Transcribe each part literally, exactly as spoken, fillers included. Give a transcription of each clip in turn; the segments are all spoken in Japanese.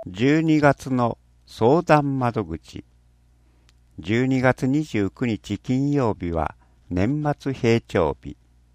じゅうにがつの相談窓口。じゅうにがつにじゅうくにち金曜日は年末閉庁日。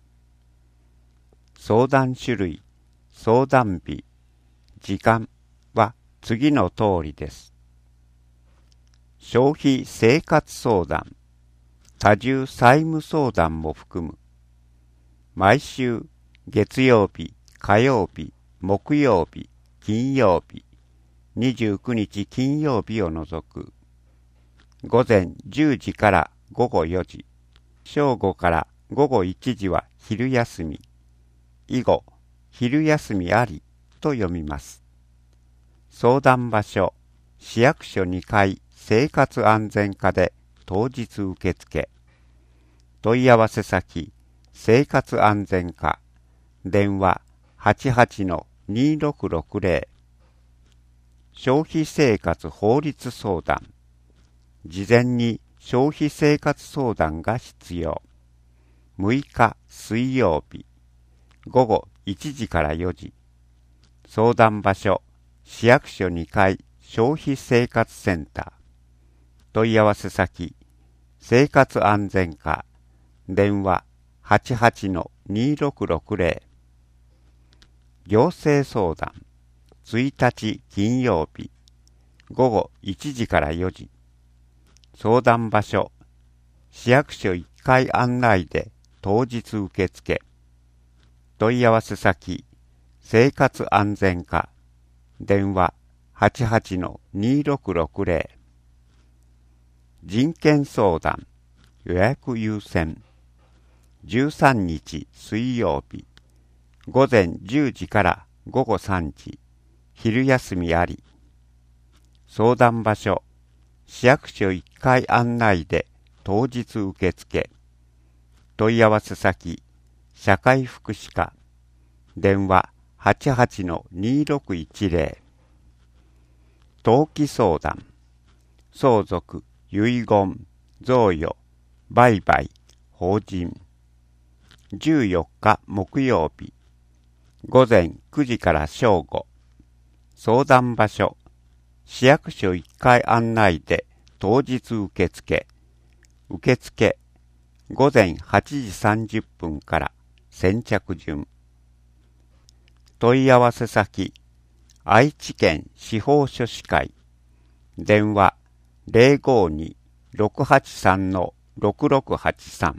相談種類、相談日、時間は次の通りです。消費生活相談、多重債務相談も含む。毎週月曜日、火曜日、木曜日、金曜日、にじゅうくにち金曜日を除く。午前じゅうじから午後よじ、正午から午後いちじは昼休み。以後、昼休みありと読みます。相談場所、市役所にかい生活安全課で当日受付。問い合わせ先、生活安全課。電話 はちはちのにろくろくぜろ。消費生活法律相談。事前に消費生活相談が必要。むいか水曜日。午後いちじからよじ。相談場所、市役所にかい消費生活センター。問い合わせ先、生活安全課。電話 はちはちのにろくろくぜろ。行政相談。いちにち金曜日。午後いちじからよじ。相談場所、市役所いっかい案内で当日受付。問い合わせ先、生活安全課。電話 はちはちのにろくろくぜろ。人権相談、予約優先。じゅうさんにち水曜日。午前じゅうじから午後さんじ。昼休みあり。相談場所、市役所いっかい案内で当日受付。問い合わせ先、社会福祉課。電話 はちはちのにろくいちぜろ。登記相談。相続、遺言、贈与、売買、法人。じゅうよっか木曜日。午前くじから正午。相談場所、市役所いっかい案内で当日受付。受付、午前はちじさんじゅっぷんから先着順。問い合わせ先、愛知県司法書士会。電話 ぜろごにろくはちさんのろくろくはちさん。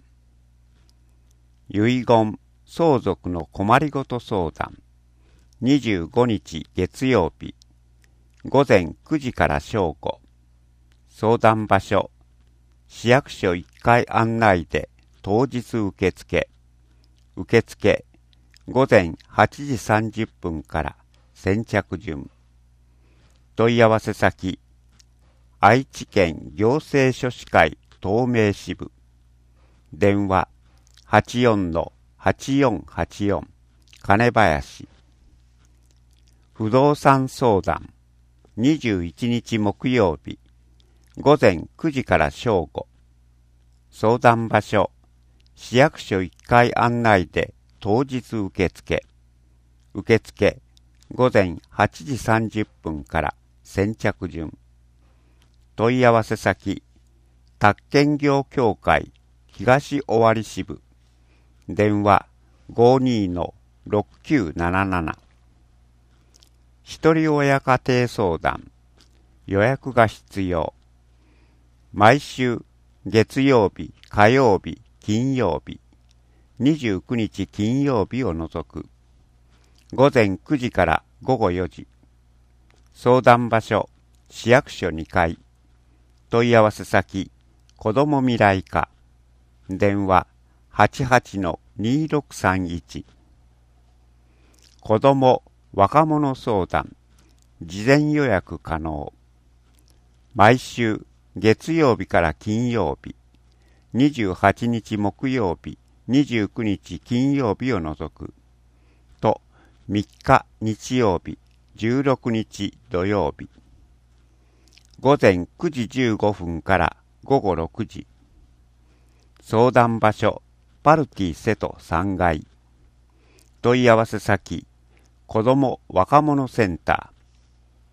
遺言、相続の困りごと相談。にじゅうごにち月曜日。午前くじから正午。相談場所、市役所いっかい案内で当日受付。受付、午前はちじさんじゅっぷんから先着順。問い合わせ先、愛知県行政書士会東名支部。電話 はちよんのはちよんはちよん 金林。不動産相談。にじゅういちにち木曜日。午前くじから正午。相談場所、市役所いっかい案内で当日受付。受付、午前はちじさんじゅっぷんから先着順。問い合わせ先、宅建業協会東尾張支部。電話 ごにのろくきゅうなななな。一人親家庭相談。予約が必要。毎週月曜日、火曜日、金曜日。にじゅうくにち金曜日を除く。午前くじから午後よじ。相談場所、市役所にかい。問い合わせ先、子ども未来課。電話 はちはちのにろくさんいち。子ども若者相談。事前予約可能。毎週月曜日から金曜日。にじゅうはちにち木曜日、にじゅうくにち金曜日を除く。とみっか日曜日、じゅうろくにち土曜日。午前くじじゅうごふんから午後ろくじ。相談場所、パルティ瀬戸さんがい。問い合わせ先、子ども若者センター。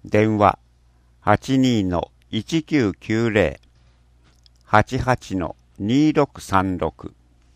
電話 はちにー いちきゅうきゅうぜろ はちはち にーろくさんろく。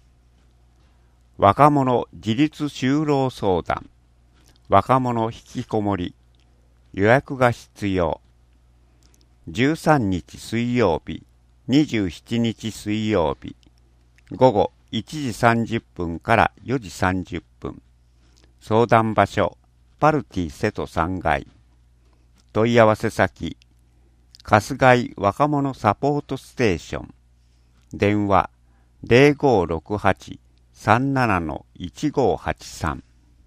若者自立就労相談、若者引きこもり、予約が必要。じゅうさんにち水曜日、にじゅうしちにち水曜日、午後いちじさんじゅっぷんからよじさんじゅっぷん。相談場所、パルティ瀬戸さんがい。問い合わせ先、春日井若者サポートステーション。電話 ゼロごろくはち さんなないちごはちさん。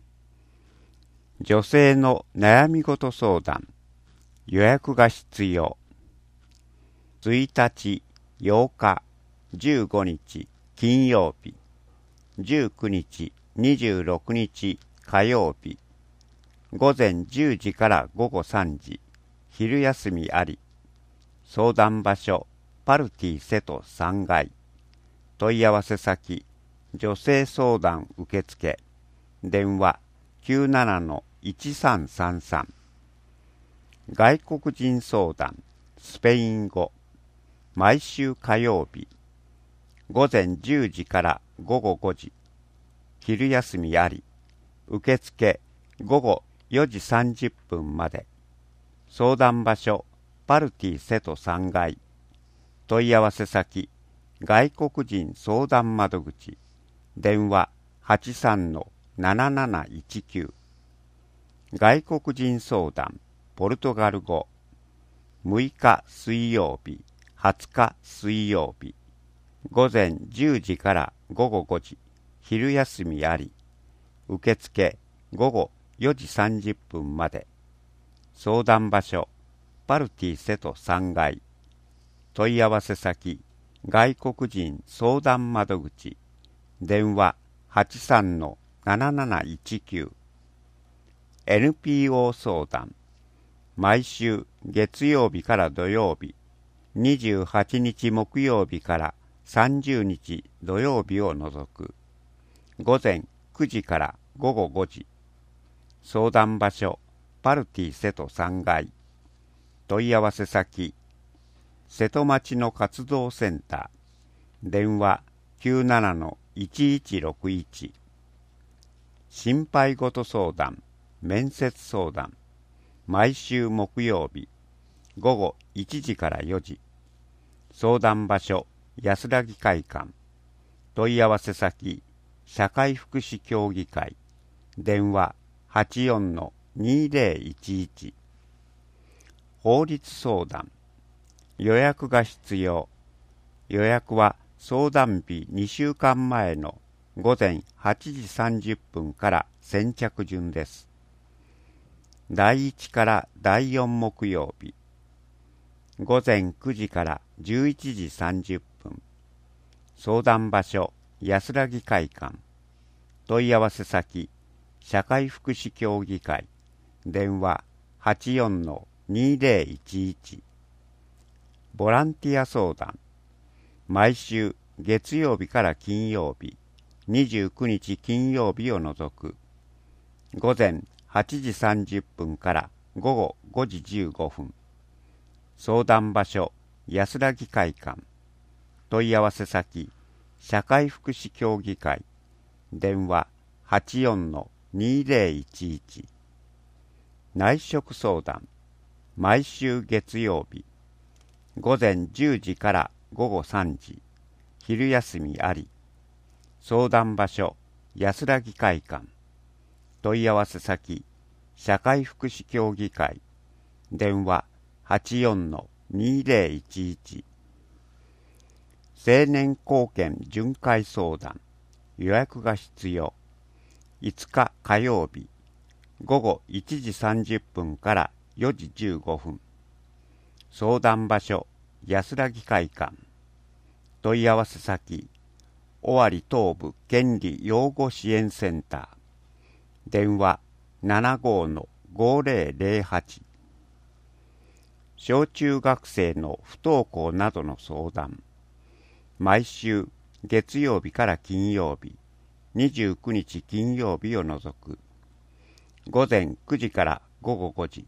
女性の悩み事相談、予約が必要。いちにち、ようか、じゅうごにち金曜日、じゅうくにち、にじゅうろくにち火曜日、午前じゅうじから午後さんじ、昼休みあり。相談場所、パルティ瀬戸さんがい。問い合わせ先、女性相談受付。電話 きゅうなないちさんさんさん。外国人相談、スペイン語。毎週火曜日。午前じゅうじから午後ごじ。昼休みあり。受付午後よじさんじゅっぷんまで。相談場所、パルティ瀬戸さんがい。問い合わせ先、外国人相談窓口。電話 はちさんのなななないちきゅう。外国人相談、ポルトガル語。むいか水曜日、はつか水曜日。午前じゅうじから午後ごじ。昼休みあり。受付午後よじさんじゅっぷんまで。相談場所、パルティ瀬戸さんがい。問い合わせ先、外国人相談窓口。電話 はちさんのなななないちきゅう。エヌピーオー 相談。毎週月曜日から土曜日、にじゅうはちにち木曜日からさんじゅうにち土曜日を除く。午前くじから午後ごじ。相談場所、パルティ瀬戸さんがい。問い合わせ先、瀬戸町の活動センター。電話 きゅうなないちいちろくいち。心配事相談、面接相談。毎週木曜日、午後いちじからよじ。相談場所、安らぎ会館。問い合わせ先、社会福祉協議会。電話 はちよんのにぜろいちいち。法律相談。予約が必要。予約は相談日にしゅうかんまえの午前はちじさんじゅっぷんから先着順です。だいいちからだいよん木曜日。午前くじからじゅういちじさんじゅっぷん。相談場所、安らぎ会館。問い合わせ先、社会福祉協議会。電話 はちよんのにぜろいちいち。ボランティア相談。毎週月曜日から金曜日、にじゅうくにち金曜日を除く。午前はちじさんじゅっぷんから午後ごじじゅうごふん。相談場所、安らぎ会館。問い合わせ先、社会福祉協議会。電話 はちよんのにぜろいちいち。内職相談。毎週月曜日。午前じゅうじから午後さんじ。昼休みあり。相談場所、安らぎ会館。問い合わせ先、社会福祉協議会。電話 はちよんのにぜろいちいち。青年貢献巡回相談。予約が必要。いつか火曜日。午後いちじさんじゅっぷんからよじじゅうごふん。相談場所、安らぎ会館。問い合わせ先、尾張東部権利養護支援センター。電話 ななごのごぜろぜろはち。小中学生の不登校などの相談。毎週月曜日から金曜日、にじゅうくにち金曜日を除く。午前くじから午後ごじ、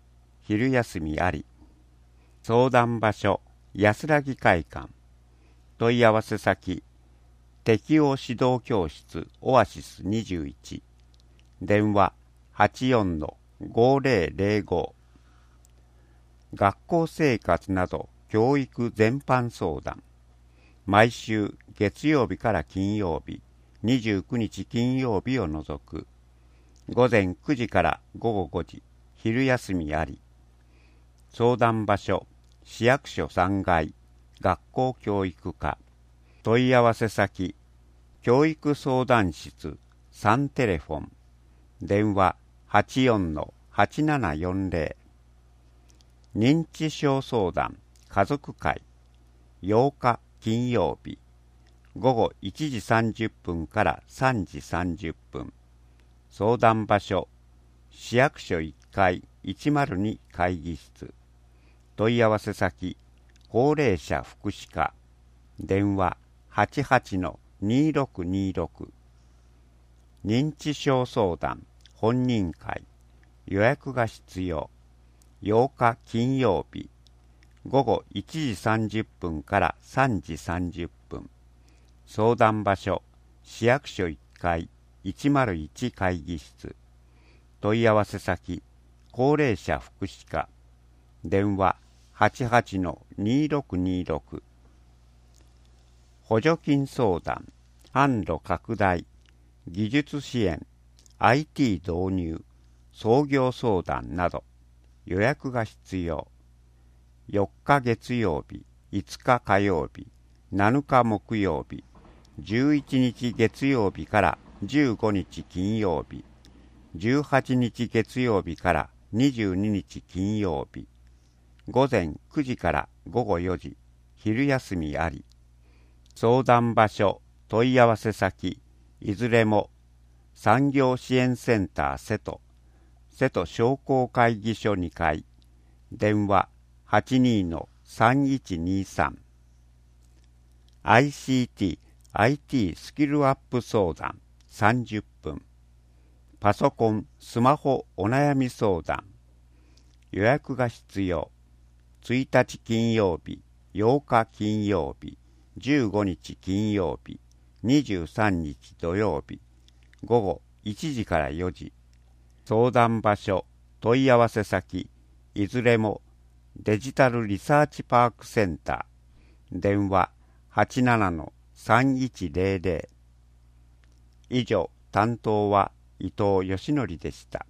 昼休みあり。相談場所、安らぎ会館。問い合わせ先、適応指導教室オアシスにじゅういち。電話 はちよんのごぜろぜろご。学校生活など教育全般相談。毎週月曜日から金曜日、にじゅうくにち金曜日を除く。午前くじから午後ごじ、昼休みあり。相談場所、市役所さんがい、学校教育課。問い合わせ先、教育相談室さんテレフォン。電話 はちよんのはちななよんぜろ。認知症相談家族会。ようか金曜日。午後いちじさんじゅっぷんからさんじさんじゅっぷん。相談場所、市役所いっかいいちまるに会議室。問い合わせ先、高齢者福祉課。電話 はちはちのにろくにろく。認知症相談本人会。予約が必要。ようか金曜日。午後いちじさんじゅっぷんからさんじさんじゅっぷん。相談場所、市役所いっかいいちまるいち会議室。問い合わせ先、高齢者福祉課。電話 はちはちのにろくにろく。補助金相談、販路拡大、技術支援、アイティー 導入、創業相談など、予約が必要。よっか月曜日、いつか火曜日、なのか木曜日、じゅういちにち月曜日からじゅうごにち金曜日、じゅうはちにち月曜日からにじゅうににち金曜日、午前くじから午後よじ、昼休みあり。相談場所、問い合わせ先、いずれも産業支援センター瀬戸、瀬戸商工会議所にかい、電話 はちにのさんいちにさん。アイシーティー、アイティー スキルアップ相談さんじゅっぷん。パソコン、スマホお悩み相談。予約が必要。ついたち金曜日、ようか金曜日、じゅうごにち金曜日、にじゅうさんにち土曜日、午後いちじからよじ。相談場所、問い合わせ先、いずれもデジタルリサーチパークセンター。電話 はちななのさんいちぜろぜろ。以上、担当は伊藤義則でした。